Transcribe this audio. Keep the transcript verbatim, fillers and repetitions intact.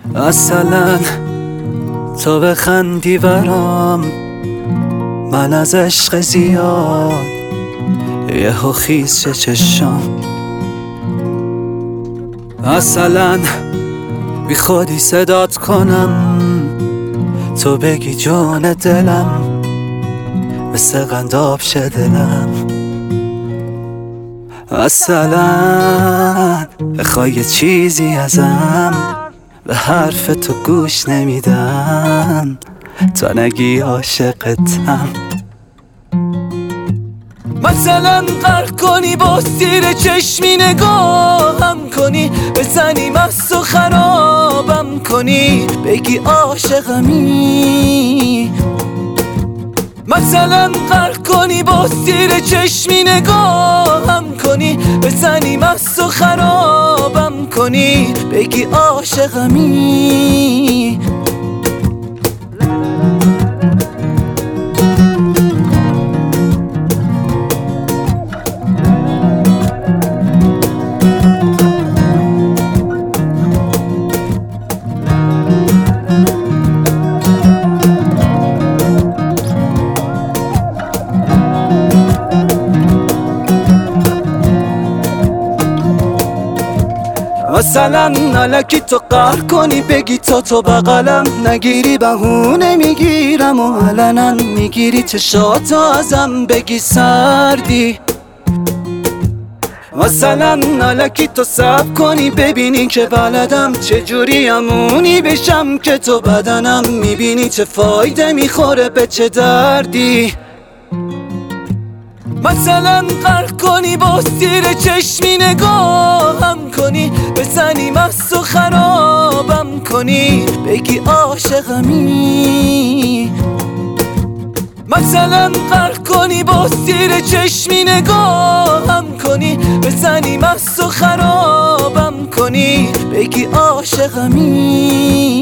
اصلا تو بخندی برام، من از عشق زیاد یهو خیز چه چشام. اصلا بی خودی صدات کنم، تو بگی جون دلم، مثل قنداب شه دلم. اصلا بخوای یه چیزی ازم، به حرف تو گوش نمیدم تا نگی عاشقتم. مثلا غرق کنی با سیر چشمی نگاهم کنی، بزنی مست و خرابم کنی، بگی عاشقمی. مثلا غرق کنی با سیر چشمی نگاهم کنی، بزنی مست و خرابم کنی، بگی عاشقمی. مثلا الکی تو قهر کنی، بگی تا تو بغلم نگیری، بهونه میگیرم و علنا میگیری چشاتو ازم، بگی سردی. مثلا الکی تو صبر کنی، ببینی که بلدم چجوری امونی بشم که تو بدنم، میبینی چه فایده میخوره به چه دردی. مثلا غرق کنی با سیر چشمی نگاهم کنی، بزنی مست و خرابم کنی، بگی عاشقمی. مثلا غرق کنی با سیر چشمی نگاهم کنی، بزنی مست و خرابم کنی، بگی عاشقمی.